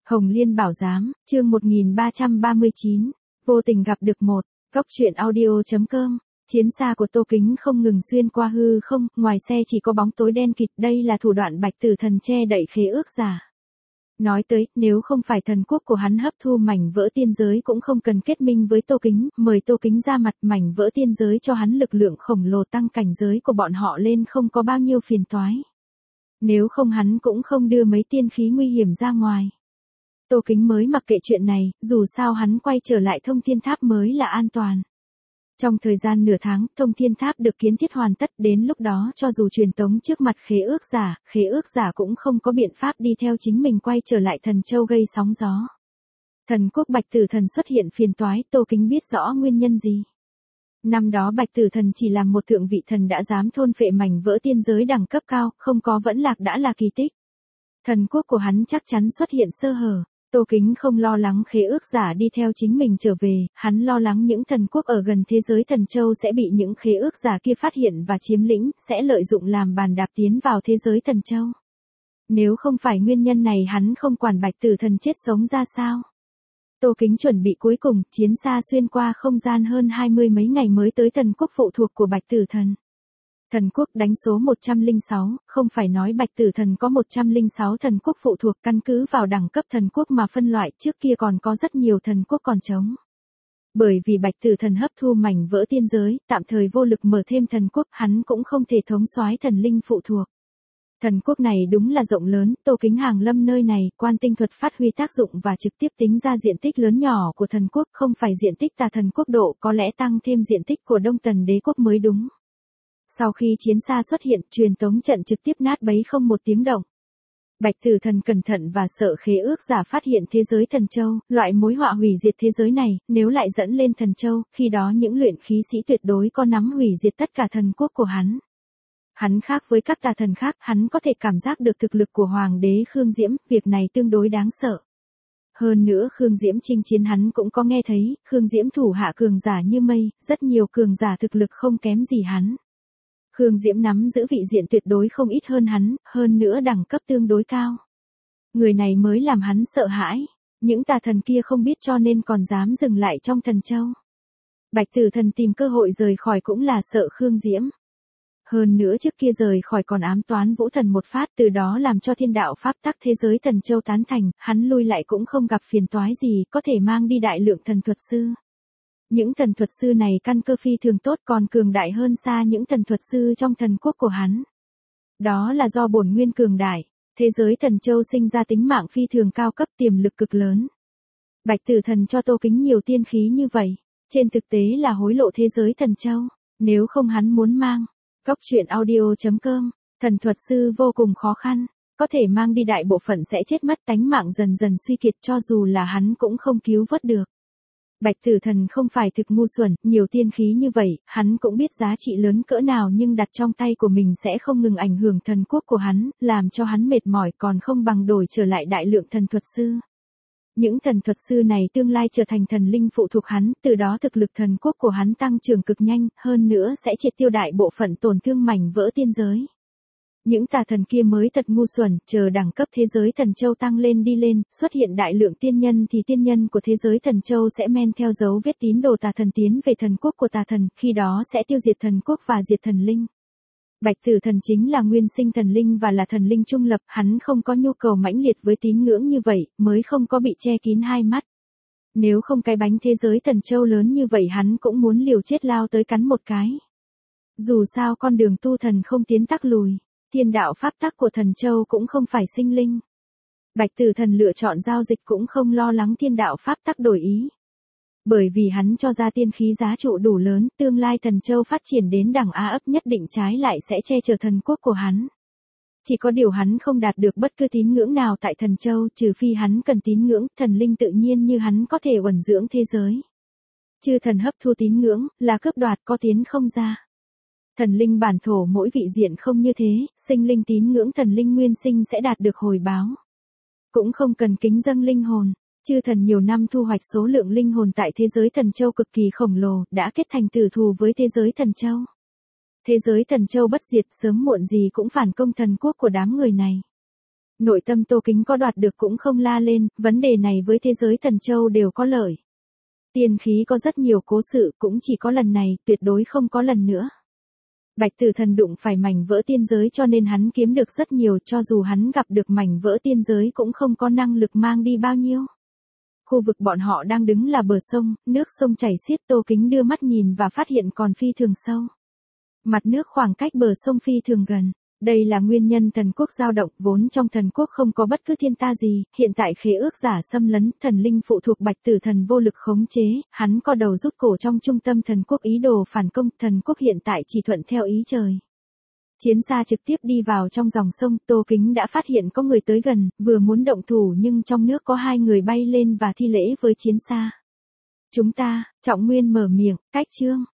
Hồng Liên Bảo Giám, chương 1339, vô tình gặp được một, góc truyện audio.com. Chiến xa của Tô Kính không ngừng xuyên qua hư không, ngoài xe chỉ có bóng tối đen kịt, đây là thủ đoạn Bạch Tử Thần che đậy khế ước giả. Nói tới, nếu không phải thần quốc của hắn hấp thu mảnh vỡ tiên giới cũng không cần kết minh với Tô Kính, mời Tô Kính ra mặt mảnh vỡ tiên giới cho hắn lực lượng khổng lồ tăng cảnh giới của bọn họ lên không có bao nhiêu phiền toái. Nếu không hắn cũng không đưa mấy tiên khí nguy hiểm ra ngoài. Tô Kính mới mặc kệ chuyện này, dù sao hắn quay trở lại Thông Thiên Tháp mới là an toàn. Trong thời gian nửa tháng, Thông Thiên Tháp được kiến thiết hoàn tất, đến lúc đó cho dù truyền tống trước mặt khế ước giả cũng không có biện pháp đi theo chính mình quay trở lại Thần Châu gây sóng gió. Thần quốc Bạch Tử Thần xuất hiện phiền toái, Tô Kính biết rõ nguyên nhân gì. Năm đó Bạch Tử Thần chỉ làm một thượng vị thần đã dám thôn phệ mảnh vỡ tiên giới đẳng cấp cao, không có vẫn lạc đã là kỳ tích. Thần quốc của hắn chắc chắn xuất hiện sơ hở. Tô Kính không lo lắng khế ước giả đi theo chính mình trở về, hắn lo lắng những thần quốc ở gần thế giới Thần Châu sẽ bị những khế ước giả kia phát hiện và chiếm lĩnh, sẽ lợi dụng làm bàn đạp tiến vào thế giới Thần Châu. Nếu không phải nguyên nhân này hắn không quản Bạch Tử Thần chết sống ra sao. Tô Kính chuẩn bị cuối cùng, chiến xa xuyên qua không gian hơn 20 mấy ngày mới tới thần quốc phụ thuộc của Bạch Tử Thần. Thần quốc đánh số 106, không phải nói Bạch Tử Thần có 106 thần quốc phụ thuộc, căn cứ vào đẳng cấp thần quốc mà phân loại, trước kia còn có rất nhiều thần quốc còn trống. Bởi vì Bạch Tử Thần hấp thu mảnh vỡ tiên giới, tạm thời vô lực mở thêm thần quốc, hắn cũng không thể thống soái thần linh phụ thuộc. Thần quốc này đúng là rộng lớn, Tô Kính hàng lâm nơi này, quan tinh thuật phát huy tác dụng và trực tiếp tính ra diện tích lớn nhỏ của thần quốc, không phải diện tích Tà Thần quốc độ, có lẽ tăng thêm diện tích của Đông Tần đế quốc mới đúng. Sau khi chiến xa xuất hiện, truyền tống trận trực tiếp nát bấy không một tiếng động. Bạch Tử Thần cẩn thận và sợ khế ước giả phát hiện thế giới Thần Châu, loại mối họa hủy diệt thế giới này, nếu lại dẫn lên Thần Châu, khi đó những luyện khí sĩ tuyệt đối có nắm hủy diệt tất cả thần quốc của hắn. Hắn khác với các tà thần khác, hắn có thể cảm giác được thực lực của Hoàng đế Khương Diễm, việc này tương đối đáng sợ. Hơn nữa Khương Diễm chinh chiến hắn cũng có nghe thấy, Khương Diễm thủ hạ cường giả như mây, rất nhiều cường giả thực lực không kém gì hắn. Khương Diễm nắm giữ vị diện tuyệt đối không ít hơn hắn, hơn nữa đẳng cấp tương đối cao. Người này mới làm hắn sợ hãi, những tà thần kia không biết cho nên còn dám dừng lại trong Thần Châu. Bạch Tử Thần tìm cơ hội rời khỏi cũng là sợ Khương Diễm. Hơn nữa trước kia rời khỏi còn ám toán Vũ Thần một phát, từ đó làm cho thiên đạo pháp tắc thế giới Thần Châu tán thành, hắn lui lại cũng không gặp phiền toái gì, có thể mang đi đại lượng thần thuật sư. Những thần thuật sư này căn cơ phi thường tốt, còn cường đại hơn xa những thần thuật sư trong thần quốc của hắn. Đó là do bổn nguyên cường đại, thế giới Thần Châu sinh ra tính mạng phi thường cao cấp, tiềm lực cực lớn. Bạch Tử Thần cho Tô Kính nhiều tiên khí như vậy, trên thực tế là hối lộ thế giới Thần Châu, nếu không hắn muốn mang. Góc truyện audio.com, thần thuật sư vô cùng khó khăn, có thể mang đi đại bộ phận sẽ chết mất, tánh mạng dần dần suy kiệt, cho dù là hắn cũng không cứu vớt được. Bạch Tử Thần không phải thực ngu xuẩn, nhiều tiên khí như vậy, hắn cũng biết giá trị lớn cỡ nào nhưng đặt trong tay của mình sẽ không ngừng ảnh hưởng thần quốc của hắn, làm cho hắn mệt mỏi, còn không bằng đổi trở lại đại lượng thần thuật sư. Những thần thuật sư này tương lai trở thành thần linh phụ thuộc hắn, từ đó thực lực thần quốc của hắn tăng trưởng cực nhanh, hơn nữa sẽ triệt tiêu đại bộ phận tổn thương mảnh vỡ tiên giới. Những tà thần kia mới thật ngu xuẩn, chờ đẳng cấp thế giới Thần Châu tăng lên đi lên, xuất hiện đại lượng tiên nhân thì tiên nhân của thế giới Thần Châu sẽ men theo dấu vết tín đồ tà thần tiến về thần quốc của tà thần, khi đó sẽ tiêu diệt thần quốc và diệt thần linh. Bạch Tử Thần chính là nguyên sinh thần linh và là thần linh trung lập, hắn không có nhu cầu mãnh liệt với tín ngưỡng như vậy, mới không có bị che kín hai mắt. Nếu không cái bánh thế giới Thần Châu lớn như vậy hắn cũng muốn liều chết lao tới cắn một cái. Dù sao con đường tu thần không tiến tắc lùi, thiên đạo pháp tắc của Thần Châu cũng không phải sinh linh. Bạch Tử Thần lựa chọn giao dịch cũng không lo lắng thiên đạo pháp tắc đổi ý. Bởi vì hắn cho ra tiên khí giá trị đủ lớn, tương lai Thần Châu phát triển đến đẳng A ấp nhất định trái lại sẽ che chở thần quốc của hắn. Chỉ có điều hắn không đạt được bất cứ tín ngưỡng nào tại Thần Châu, trừ phi hắn cần tín ngưỡng, thần linh tự nhiên như hắn có thể uẩn dưỡng thế giới. Chư thần hấp thu tín ngưỡng, là cướp đoạt có tiến không ra. Thần linh bản thổ mỗi vị diện không như thế, sinh linh tín ngưỡng thần linh nguyên sinh sẽ đạt được hồi báo. Cũng không cần kính dâng linh hồn. Chư thần nhiều năm thu hoạch số lượng linh hồn tại thế giới Thần Châu cực kỳ khổng lồ, đã kết thành tử thù với thế giới Thần Châu. Thế giới Thần Châu bất diệt, sớm muộn gì cũng phản công thần quốc của đám người này. Nội tâm Tô Kính có đoạt được cũng không la lên, vấn đề này với thế giới Thần Châu đều có lợi. Tiên khí có rất nhiều cố sự, cũng chỉ có lần này, tuyệt đối không có lần nữa. Bạch Tử Thần đụng phải mảnh vỡ tiên giới cho nên hắn kiếm được rất nhiều, cho dù hắn gặp được mảnh vỡ tiên giới cũng không có năng lực mang đi bao nhiêu. Khu vực bọn họ đang đứng là bờ sông, nước sông chảy xiết, Tô Kính đưa mắt nhìn và phát hiện còn phi thường sâu. Mặt nước khoảng cách bờ sông phi thường gần. Đây là nguyên nhân thần quốc dao động, vốn trong thần quốc không có bất cứ thiên ta gì, hiện tại khế ước giả xâm lấn, thần linh phụ thuộc Bạch Tử Thần vô lực khống chế, hắn co đầu rút cổ trong trung tâm thần quốc ý đồ phản công, thần quốc hiện tại chỉ thuận theo ý trời. Chiến xa trực tiếp đi vào trong dòng sông, Tô Kính đã phát hiện có người tới gần, vừa muốn động thủ nhưng trong nước có hai người bay lên và thi lễ với chiến xa. Chúng ta, Trọng Nguyên mở miệng, cách chương.